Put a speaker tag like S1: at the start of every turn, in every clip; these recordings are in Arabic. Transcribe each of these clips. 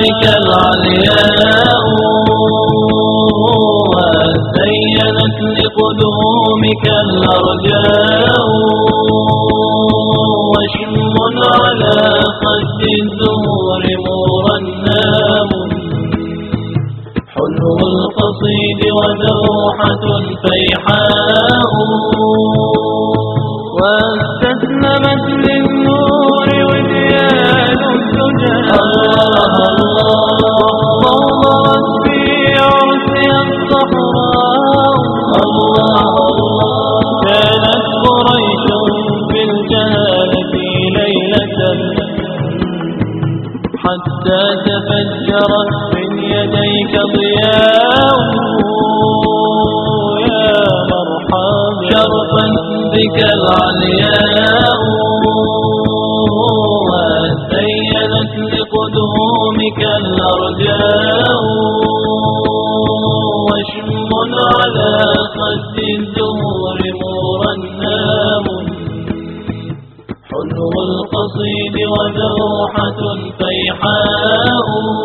S1: بك العلياء وزينت لقدومك الأرجاء وشم على خد الزهور مرنام حلو القصيد ودوحة فيحاء واستسلمت للنور وديان الدجى وضوضرت في عرسها الصحراء كانت قريش في الجهالة ليلة حتى تفجرت من يديك ضياء يا مرحبا شرفت بك العلياء وزينت لقدومك الأرجاء وشم على خد الزهور مرنام حلو القصيد ودوحة فيحاء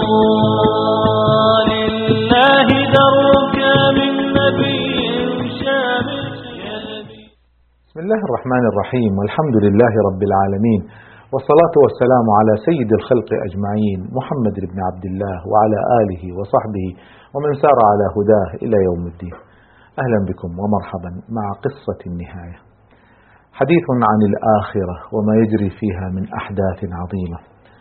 S1: لله درك من نبي شامل.
S2: بسم الله الرحمن الرحيم والحمد لله رب العالمين والصلاة والسلام على سيد الخلق أجمعين محمد بن عبد الله وعلى آله وصحبه ومن سار على هداه إلى يوم الدين. أهلا بكم ومرحبا مع قصة النهاية، حديث عن الآخرة وما يجري فيها من أحداث عظيمة.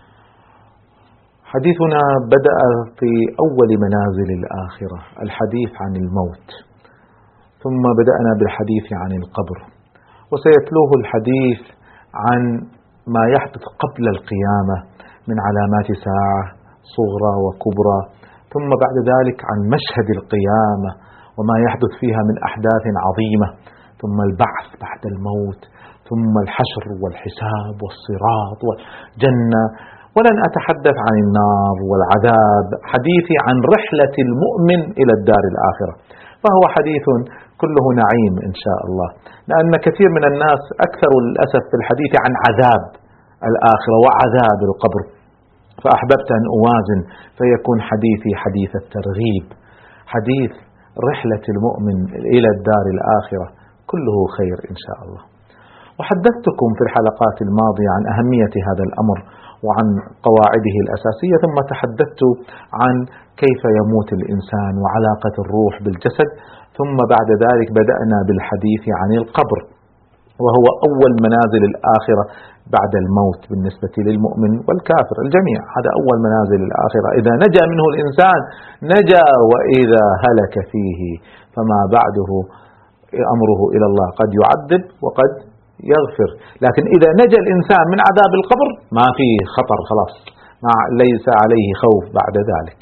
S2: حديثنا بدأ في أول منازل الآخرة، الحديث عن الموت، ثم بدأنا بالحديث عن القبر، وسيتلوه الحديث عن ما يحدث قبل القيامة من علامات ساعة صغرى وكبرى، ثم بعد ذلك عن مشهد القيامة وما يحدث فيها من أحداث عظيمة، ثم البعث بعد الموت، ثم الحشر والحساب والصراط والجنة. ولن أتحدث عن النار والعذاب، حديثي عن رحلة المؤمن إلى الدار الآخرة، فهو حديث كله نعيم إن شاء الله، لأن كثير من الناس أكثر للأسف في الحديث عن عذاب الآخرة وعذاب القبر، فأحببت أن أوازن فيكون حديثي حديث الترغيب، حديث رحلة المؤمن إلى الدار الآخرة كله خير إن شاء الله. وحدثتكم في الحلقات الماضية عن أهمية هذا الأمر وعن قواعده الأساسية، ثم تحدثت عن كيف يموت الإنسان وعلاقة الروح بالجسد، ثم بعد ذلك بدأنا بالحديث عن القبر، وهو أول منازل الآخرة بعد الموت بالنسبة للمؤمن والكافر الجميع. هذا أول منازل الآخرة، إذا نجا منه الإنسان نجا، وإذا هلك فيه فما بعده أمره إلى الله، قد يعذب وقد يغفر. لكن إذا نجا الإنسان من عذاب القبر ما فيه خطر، خلاص ليس عليه خوف بعد ذلك.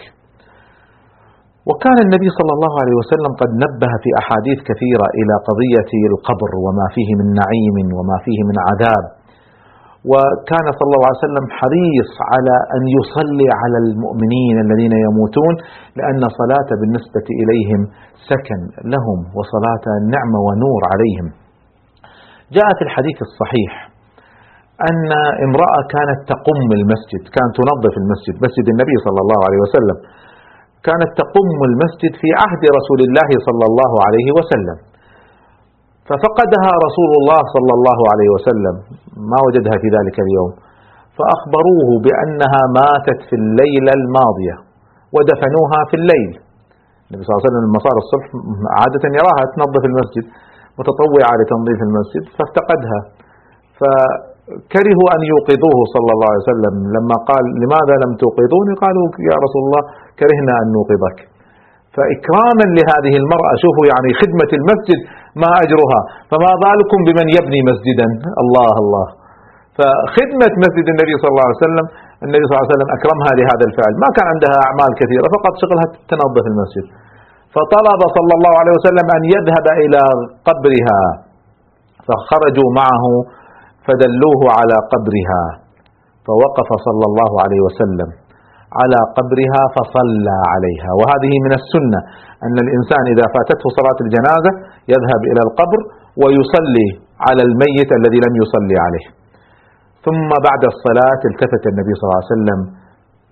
S2: وكان النبي صلى الله عليه وسلم قد نبه في أحاديث كثيرة إلى قضية القبر وما فيه من نعيم وما فيه من عذاب، وكان صلى الله عليه وسلم حريص على أن يصلي على المؤمنين الذين يموتون، لأن صلاة بالنسبة إليهم سكن لهم وصلاة نعمة ونور عليهم. جاء في الحديث الصحيح أن امرأة كانت تقم المسجد، كانت تنظف المسجد، مسجد النبي صلى الله عليه وسلم، كانت تقم المسجد في عهد رسول الله صلى الله عليه وسلم، ففقدها رسول الله صلى الله عليه وسلم، ما وجدها في ذلك اليوم، فأخبروه بأنها ماتت في الليلة الماضية ودفنوها في الليل. النبي صلى الله عليه وسلم لما صار الصبح عادة يراها تنظف المسجد متطوعة لتنظيف المسجد، فافتقدها، فكرهوا أن يوقظوه صلى الله عليه وسلم. لما قال لماذا لم توقظوني؟ قالوا يا رسول الله كرهنا أن نوقظك. فإكراما لهذه المرأة، شوفوا يعني خدمة المسجد ما أجرها، فما بالكم بمن يبني مسجدا. الله الله، فخدمة مسجد النبي صلى الله عليه وسلم، النبي صلى الله عليه وسلم أكرمها لهذا الفعل، ما كان عندها أعمال كثيرة، فقط شغلها تنظف المسجد. فطلب صلى الله عليه وسلم أن يذهب إلى قبرها، فخرجوا معه فدلوه على قبرها، فوقف صلى الله عليه وسلم على قبرها فصلى عليها. وهذه من السنة أن الإنسان إذا فاتته صلاة الجنازة يذهب إلى القبر ويصلي على الميت الذي لم يصلي عليه. ثم بعد الصلاة التفت النبي صلى الله عليه وسلم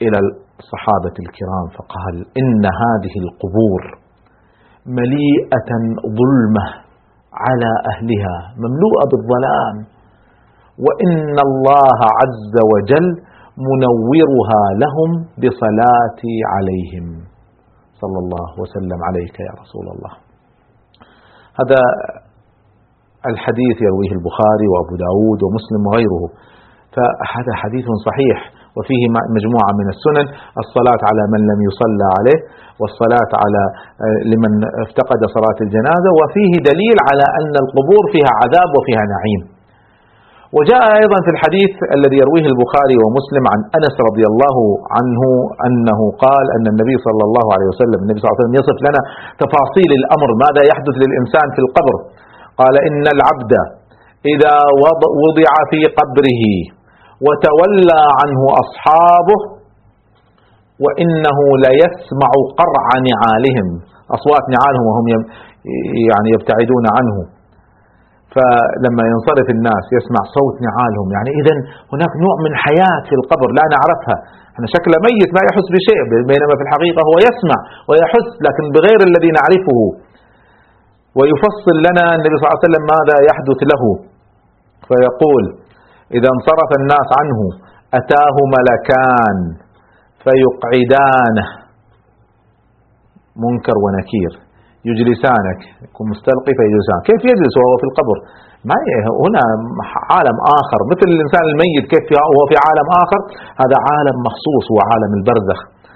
S2: إلى الصحابة الكرام فقال: إن هذه القبور مليئة ظلمة على أهلها، مملوءة بالظلام، وإن الله عز وجل منورها لهم بصلاتي عليهم. صلى الله وسلم عليك يا رسول الله. هذا الحديث يرويه البخاري وأبو داود ومسلم وغيره، فهذا حديث صحيح وفيه مجموعة من السنن: الصلاة على من لم يصلى عليه، والصلاة على لمن افتقد صلاة الجنازة، وفيه دليل على أن القبور فيها عذاب وفيها نعيم. وجاء أيضا في الحديث الذي يرويه البخاري ومسلم عن أنس رضي الله عنه أنه قال أن النبي صلى الله عليه وسلم يصف لنا تفاصيل الأمر، ماذا يحدث للإنسان في القبر. قال: إن العبد إذا وضع في قبره وتولى عنه أصحابه وإنه ليسمع قرع نعالهم، أصوات نعالهم وهم يعني يبتعدون عنه، فلما ينصرف الناس يسمع صوت نعالهم، يعني إذن هناك نوع من حياة في القبر لا نعرفها، احنا شكله ميت ما يحس بشيء، بينما في الحقيقة هو يسمع ويحس لكن بغير الذي نعرفه. ويفصل لنا النبي صلى الله عليه وسلم ماذا يحدث له، فيقول: إذا انصرف الناس عنه أتاه ملكان فيقعدانه، منكر ونكير، يجلسانك، يكون مستلقي فيجلسانك. كيف يجلس وهو في القبر؟ ما هنا عالم آخر، مثل الإنسان الميت كيف هو في عالم آخر، هذا عالم مخصوص هو عالم البرزخ.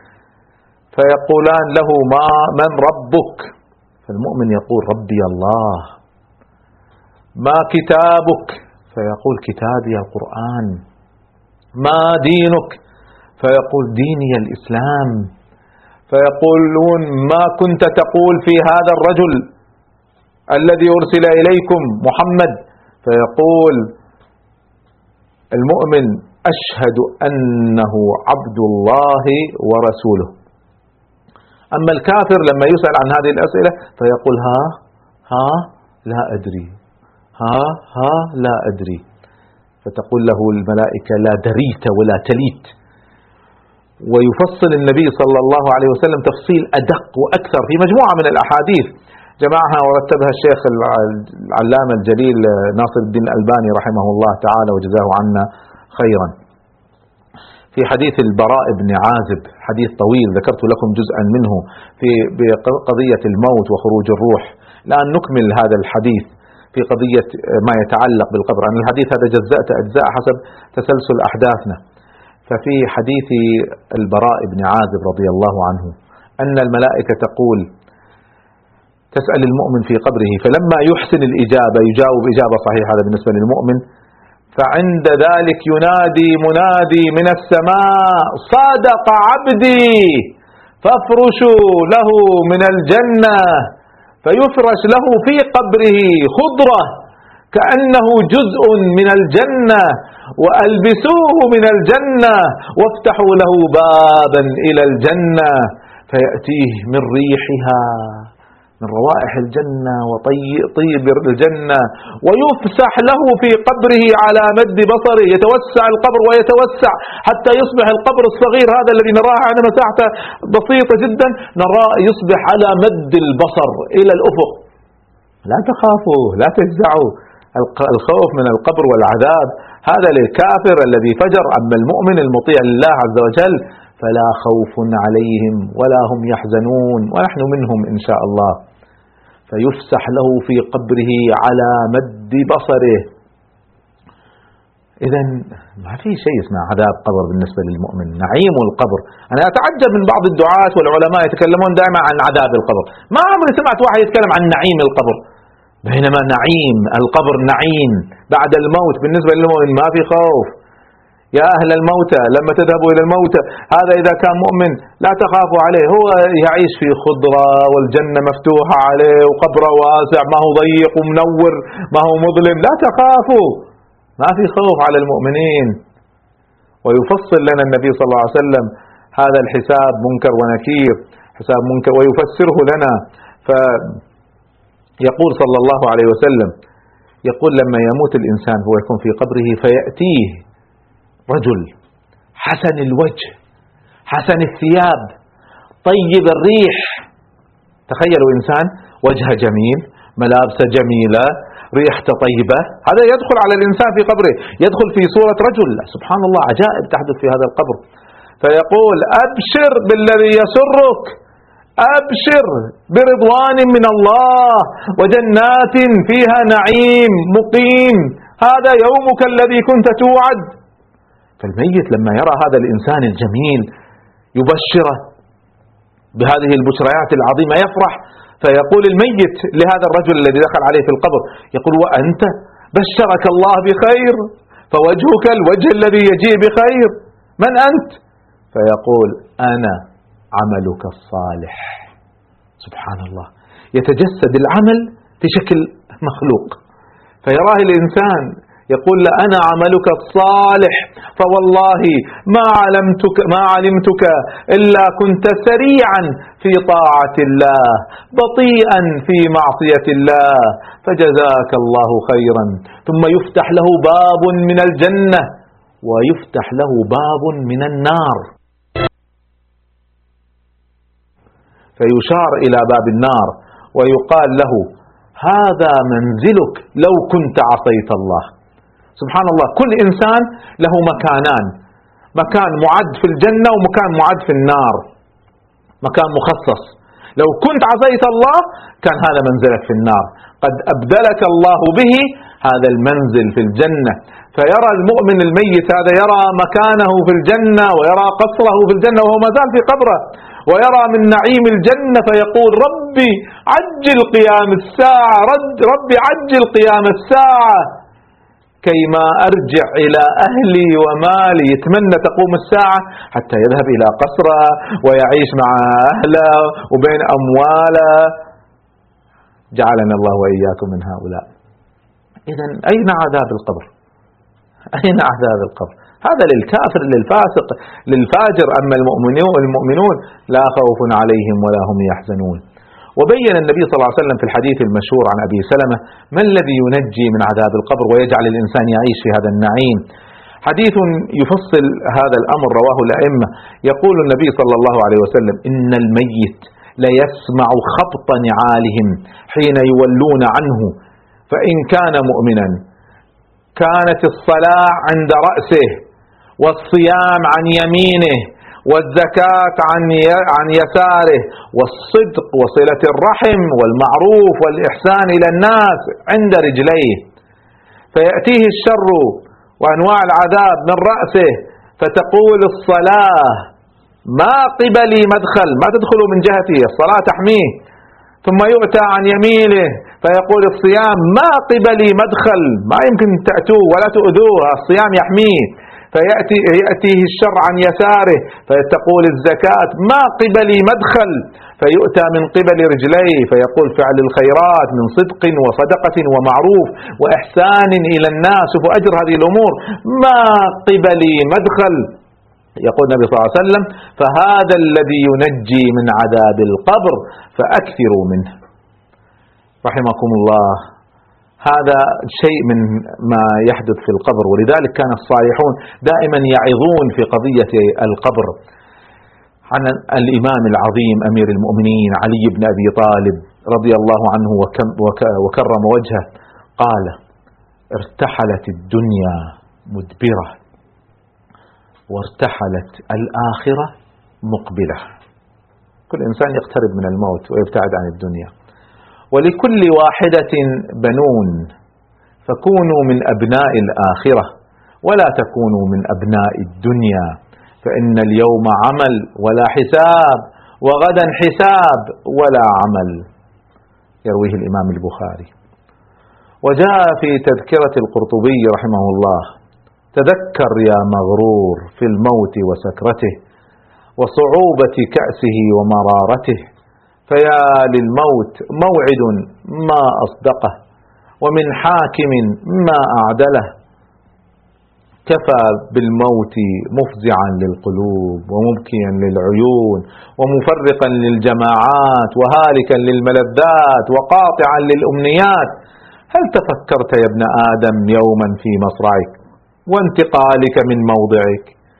S2: فيقولان له: من ربك؟ فالمؤمن يقول: ربي الله. ما كتابك؟ فيقول: كتابي القرآن. ما دينك؟ فيقول: ديني الإسلام. فيقولون: ما كنت تقول في هذا الرجل الذي أرسل إليكم محمد؟ فيقول المؤمن: أشهد أنه عبد الله ورسوله. أما الكافر لما يسأل عن هذه الأسئلة فيقول: ها لا أدري، ها لا أدري. فتقول له الملائكة: لا دريت ولا تليت. ويفصل النبي صلى الله عليه وسلم تفصيل أدق وأكثر في مجموعة من الأحاديث جمعها ورتبها الشيخ العلامة الجليل ناصر الدين الألباني رحمه الله تعالى وجزاه عنا خيرا. في حديث البراء بن عازب، حديث طويل ذكرت لكم جزءا منه في بقضية الموت وخروج الروح. الآن نكمل هذا الحديث في قضية ما يتعلق بالقبر. عن الحديث هذا جزأت أجزاء حسب تسلسل أحداثنا. ففي حديث البراء بن عازب رضي الله عنه أن الملائكة تقول تسأل المؤمن في قبره، فلما يحسن الإجابة يجاوب إجابة صحيحة، هذا بالنسبة للمؤمن، فعند ذلك ينادي منادي من السماء: صدق عبدي فافرشوا له من الجنة. فيفرش له في قبره خضرة كأنه جزء من الجنة، وألبسوه من الجنة، وافتحوا له بابا إلى الجنة، فيأتيه من ريحها، من روائح الجنة وطيب الجنة، ويفسح له في قبره على مد بصره، يتوسع القبر ويتوسع حتى يصبح القبر الصغير هذا الذي نراه على مساحته بسيطة جدا، نراه يصبح على مد البصر إلى الأفق. لا تخافوا، لا تجزعوا، الخوف من القبر والعذاب هذا للكافر الذي فجر. أما المؤمن المطيع لله عز وجل فلا خوف عليهم ولا هم يحزنون، ونحن منهم إن شاء الله. فيفسح له في قبره على مد بصره. إذن ما في شيء اسمه عذاب قبر بالنسبة للمؤمن، نعيم القبر. أنا أتعجب من بعض الدعاة والعلماء يتكلمون دائما عن عذاب القبر، ما عمري سمعت واحد يتكلم عن نعيم القبر، بينما نعيم القبر نعيم بعد الموت. بالنسبة للمؤمن ما في خوف. يا أهل الموتى لما تذهبوا إلى الموتى، هذا إذا كان مؤمن لا تخافوا عليه، هو يعيش في خضرة والجنة مفتوحة عليه وقبره واسع، ما هو ضيق ومنور، ما هو مظلم، لا تخافوا، ما في خوف على المؤمنين. ويفصل لنا النبي صلى الله عليه وسلم هذا الحساب منكر ونكير، حساب منكر، ويفسره لنا. فيقول صلى الله عليه وسلم، يقول لما يموت الإنسان هو يكون في قبره فيأتيه رجل حسن الوجه حسن الثياب، طيب الريح. تخيلوا إنسان وجهه جميل، ملابسه جميلة، ريحته طيبة، هذا يدخل على الإنسان في قبره، يدخل في صورة رجل. سبحان الله، عجائب تحدث في هذا القبر. فيقول أبشر بالذي يسرك، أبشر برضوان من الله وجنات فيها نعيم مقيم، هذا يومك الذي كنت توعد. فالميت لما يرى هذا الإنسان الجميل يبشره بهذه البشريات العظيمة يفرح. فيقول الميت لهذا الرجل الذي دخل عليه في القبر، يقول وأنت بشرك الله بخير، فوجهك الوجه الذي يجيء بخير، من أنت؟ فيقول أنا عملك الصالح. سبحان الله، يتجسد العمل في شكل مخلوق، فيراه الإنسان يقول له أنا عملك الصالح، فوالله ما علمتك إلا كنت سريعا في طاعة الله بطيئا في معصية الله، فجزاك الله خيرا. ثم يفتح له باب من الجنة ويفتح له باب من النار، فيشار إلى باب النار ويقال له هذا منزلك لو كنت عصيت الله. سبحان الله، كل إنسان له مكانان، مكان معد في الجنة ومكان معد في النار، مكان مخصص. لو كنت عصيت الله كان هذا منزلك في النار، قد أبدلك الله به هذا المنزل في الجنة. فيرى المؤمن الميت هذا يرى مكانه في الجنة ويرى قصره في الجنة وهو ما زال في قبره، ويرى من نعيم الجنة فيقول ربي عجل قيام الساعة، ربي عجل قيام الساعة كيما أرجع إلى أهلي ومالي. يتمنى تقوم الساعة حتى يذهب إلى قصره ويعيش مع أهله وبين أمواله. جعلنا الله وإياكم من هؤلاء. إذن أين عذاب القبر؟ أين عذاب القبر؟ هذا للكافر للفاسق للفاجر، أما المؤمنون لا خوف عليهم ولا هم يحزنون. وبين النبي صلى الله عليه وسلم في الحديث المشهور عن أبي سلمة ما الذي ينجي من عذاب القبر ويجعل الإنسان يعيش في هذا النعيم. حديث يفصل هذا الأمر رواه الأئمة. يقول النبي صلى الله عليه وسلم إن الميت ليسمع خبط نعالهم حين يولون عنه، فإن كان مؤمنا كانت الصلاة عند رأسه، والصيام عن يمينه، والزكاة عن يساره، والصدق وصلة الرحم والمعروف والإحسان إلى الناس عند رجليه. فيأتيه الشر وأنواع العذاب من رأسه، فتقول الصلاة ما قبلي مدخل، ما تدخلوا من جهتي، الصلاة تحميه. ثم يؤتى عن يمينه فيقول الصيام ما قبلي مدخل، ما يمكن تأتوه ولا تؤذوه، الصيام يحميه. فيأتيه الشر عن يساره فتقول الزكاة ما قبلي مدخل، فيؤتى من قبل رجليه فيقول فعل الخيرات من صدق وصدقة ومعروف وإحسان إلى الناس وأجر هذه الأمور ما قبلي مدخل. يقول النبي صلى الله عليه وسلم فهذا الذي ينجي من عذاب القبر فأكثروا منه. رحمكم الله، هذا شيء من ما يحدث في القبر، ولذلك كان الصالحون دائما يعظون في قضية القبر. عن الإمام العظيم أمير المؤمنين علي بن أبي طالب رضي الله عنه وكرم وجهه قال ارتحلت الدنيا مدبرة وارتحلت الآخرة مقبلة. كل إنسان يقترب من الموت ويبتعد عن الدنيا، ولكل واحدة بنون، فكونوا من أبناء الآخرة ولا تكونوا من أبناء الدنيا، فإن اليوم عمل ولا حساب، وغدا حساب ولا عمل. يرويه الإمام البخاري. وجاء في تذكرة القرطبي رحمه الله تذكر يا مغرور في الموت وسكرته وصعوبة كأسه ومرارته، فيا للموت موعد ما أصدقه، ومن حاكم ما أعدله، كفى بالموت مفزعا للقلوب ومبكيا للعيون ومفرقا للجماعات وهالكا للملذات وقاطعا للأمنيات. هل تفكرت يا ابن آدم يوما في مصرعك وانتقالك من موضعك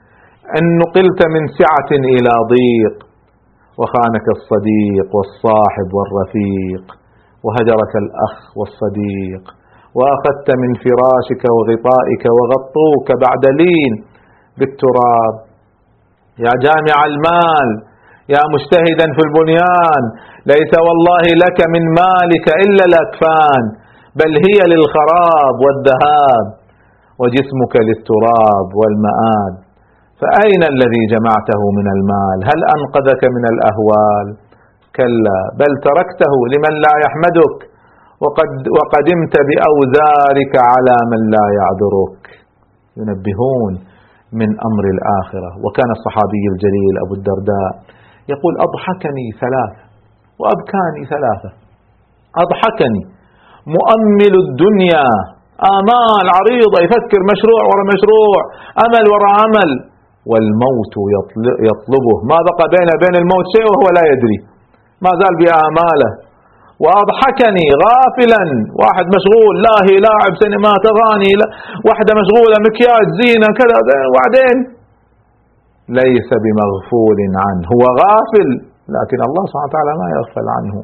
S2: أن نقلت من سعة إلى ضيق، وخانك الصديق والصاحب والرفيق، وهجرك الأخ والصديق، وأخذت من فراشك وغطائك وغطوك بعد لين بالتراب. يا جامع المال، يا مجتهدا في البنيان، ليس والله لك من مالك إلا الأكفان، بل هي للخراب والذهاب، وجسمك للتراب والمآب. فأين الذي جمعته من المال؟ هل أنقذك من الأهوال؟ كلا، بل تركته لمن لا يحمدك، وقدمت بأوزارك على من لا يعذرك. ينبهون من أمر الآخرة. وكان الصحابي الجليل أبو الدرداء يقول: أضحكني ثلاثة وأبكاني ثلاثة. أضحكني مؤمل الدنيا، آمال عريضة، يفكر مشروع وراء مشروع، أمل وراء أمل، والموت يطلبه، ما بقى بين الموت شيء وهو لا يدري، ما زال بآماله. وأضحكني غافلا، واحد مشغول لاهي لاعب سينمات أغاني، واحدة مشغولة مكياج زينة كذا، وبعدين ليس بمغفول عنه، هو غافل، لكن الله سبحانه وتعالى ما يغفل عنه.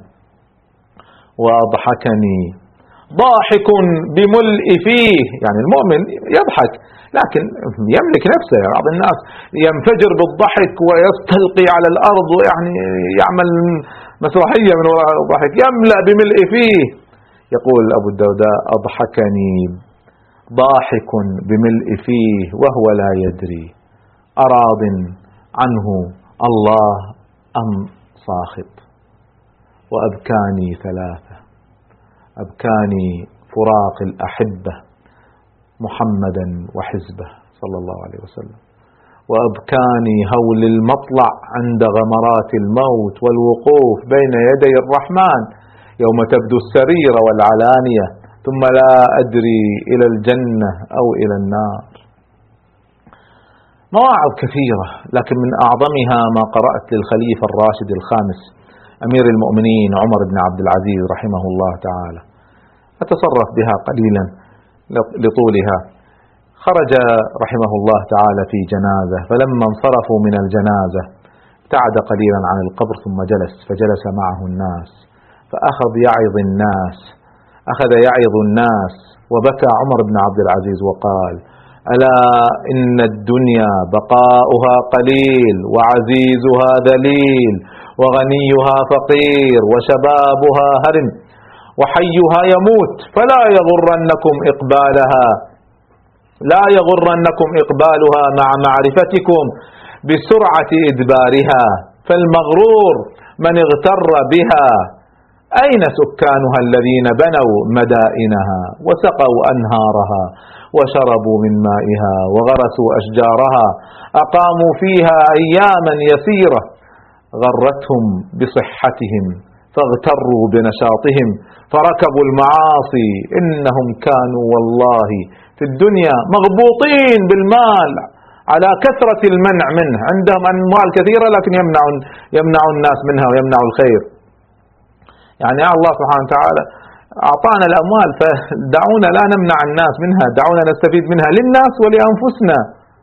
S2: وأضحكني ضاحك بملء فيه، يعني المؤمن يضحك لكن يملك نفسه. بعض الناس ينفجر بالضحك ويستلقي على الأرض، ويعني يعمل مسرحية من وراء الضحك، يملأ بملء فيه. يقول أبو الدرداء: أضحكني ضاحك بملء فيه وهو لا يدري، أراض عنه الله أم ساخط. وأبكاني ثلاثة: أبكاني فراق الأحبة محمدا وحزبه صلى الله عليه وسلم، وأبكاني هول المطلع عند غمرات الموت والوقوف بين يدي الرحمن يوم تبدو السرير والعلانية، ثم لا أدري إلى الجنة أو إلى النار. مواعظ كثيرة، لكن من أعظمها ما قرأت للخليفة الراشد الخامس أمير المؤمنين عمر بن عبد العزيز رحمه الله تعالى، أتصرف بها قليلا لطولها. خرج رحمه الله تعالى في جنازة، فلما انصرفوا من الجنازة ابتعد قليلا عن القبر ثم فجلس معه الناس، فأخذ يعظ الناس، وبكى عمر بن عبد العزيز وقال: ألا إن الدنيا بقاؤها قليل، وعزيزها ذليل، وغنيها فقير، وشبابها هرم، وحيها يموت، فلا يغرنكم إقبالها مع معرفتكم بسرعة إدبارها، فالمغرور من اغتر بها. أين سكانها الذين بنوا مدائنها، وسقوا أنهارها، وشربوا من مائها، وغرسوا أشجارها، أقاموا فيها أياما يسيرة، غرتهم بصحتهم فاغتروا بنشاطهم، فركبوا المعاصي. إنهم كانوا والله في الدنيا مغبوطين بالمال على كثرة المنع منه، عندهم أموال كثيرة لكن يمنع الناس منها ويمنع الخير. يعني الله سبحانه وتعالى أعطانا الأموال، فدعونا لا نمنع الناس منها، دعونا نستفيد منها للناس ولأنفسنا.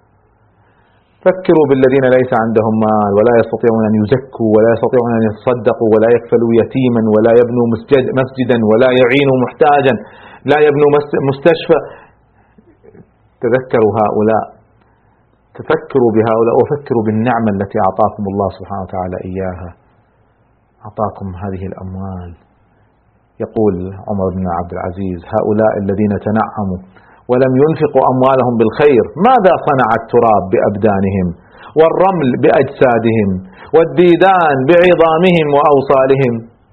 S2: فكروا بالذين ليس عندهم مال ولا يستطيعون أن يزكوا ولا يستطيعون أن يتصدقوا ولا يكفلوا يتيما ولا يبنوا مسجدا ولا يعينوا محتاجا، لا يبنوا مستشفى. تذكروا هؤلاء، تفكروا بهؤلاء، وفكروا بالنعمة التي أعطاكم الله سبحانه وتعالى إياها، أعطاكم هذه الأموال. يقول عمر بن عبد العزيز: هؤلاء الذين تنعموا ولم ينفقوا أموالهم بالخير، ماذا صنع التراب بأبدانهم، والرمل بأجسادهم، والديدان بعظامهم وأوصالهم؟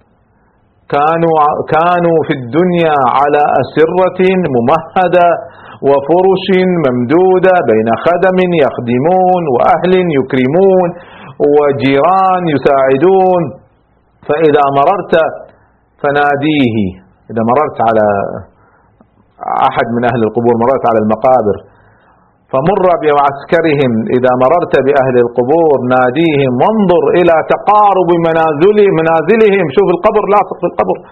S2: كانوا في الدنيا على أسرة ممهدة، وفرش ممدودة، بين خدم يخدمون، وأهل يكرمون، وجيران يساعدون. فإذا مررت فناديه، إذا مررت على أحد من أهل القبور، مررت على المقابر، فمر بمعسكرهم، إذا مررت بأهل القبور ناديهم، وانظر إلى تقارب منازلهم، شوف القبر لاصق في القبر،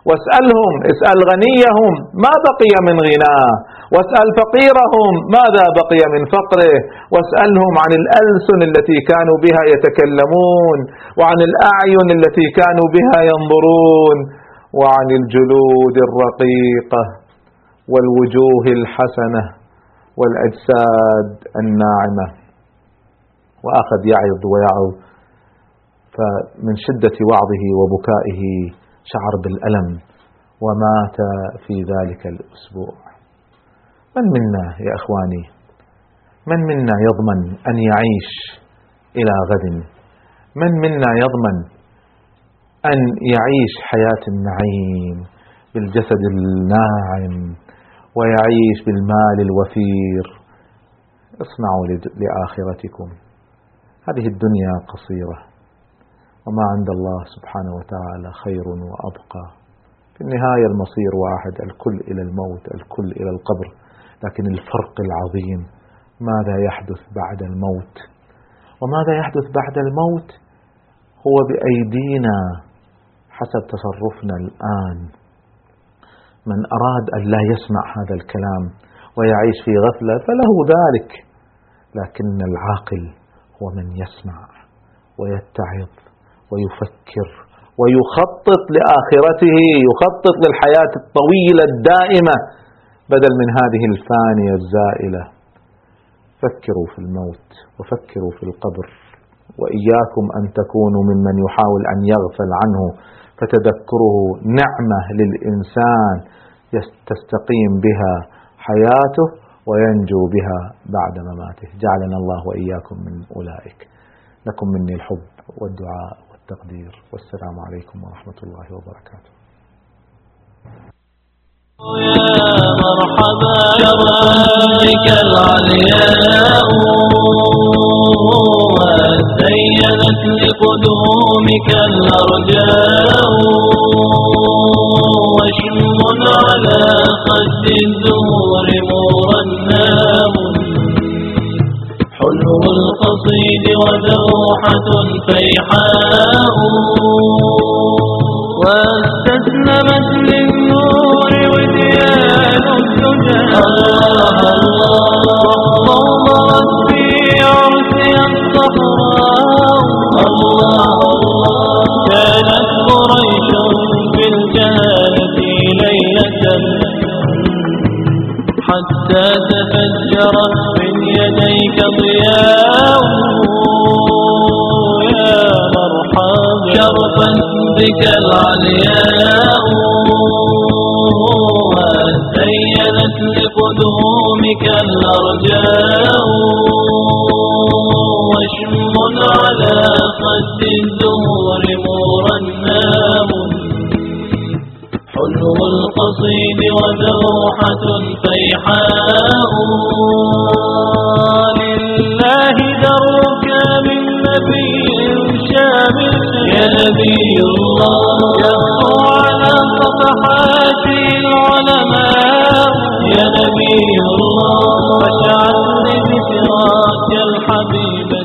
S2: واسألهم، اسأل غنيهم ما بقي من غناه، واسأل فقيرهم ماذا بقي من فقره، واسألهم عن الألسن التي كانوا بها يتكلمون، وعن الأعين التي كانوا بها ينظرون، وعن الجلود الرقيقة والوجوه الحسنة والأجساد الناعمة. وأخذ يعظ ويعظ، فمن شدة وعظه وبكائه شعر بالألم ومات في ذلك الأسبوع. من منا يا أخواني، من منا يضمن أن يعيش إلى غد؟ من منا يضمن أن يعيش حياة النعيم بالجسد الناعم ويعيش بالمال الوفير؟ اصنعوا لآخرتكم، هذه الدنيا قصيرة، وما عند الله سبحانه وتعالى خير وأبقى. في النهاية المصير واحد، الكل إلى الموت، الكل إلى القبر. لكن الفرق العظيم ماذا يحدث بعد الموت؟ وماذا يحدث بعد الموت هو بأيدينا حسب تصرفنا الآن. من أراد أن لا يسمع هذا الكلام ويعيش في غفلة فله ذلك، لكن العاقل هو من يسمع ويتعظ ويفكر ويخطط لآخرته، يخطط للحياة الطويلة الدائمة بدل من هذه الفانية الزائلة. فكروا في الموت وفكروا في القبر، وإياكم أن تكونوا ممن يحاول أن يغفل عنه، فتذكره نعمة للإنسان تستقيم بها حياته وينجو بها بعد مماته. جعلنا الله وإياكم من أولئك. لكم مني الحب والدعاء والتقدير، والسلام عليكم ورحمة الله وبركاته.
S1: يا مرحبا بك العلياء، وزينت لقدومك الأرجاء، وشم على خد الزهور مرناه، حلو القصيد ودوحة فيحاء، واستسلمت للنور وديان الدجى، وضمرت في عرسها الصحراء. كانت قريش في الجهالة ليلة، حتى تفجرت من يديك ضياء. يا مرحبا شرفت بك العلياء، وزينت لقدومك الأرجاء، وشم على خد الزهور مرناه، حلو القصيد ودوحة فيحاء. لله درك من نبي شامل، يا نبي الله يسطو على صفحاته العلماء، يا نبي الله وشعت لذكراك الحبيب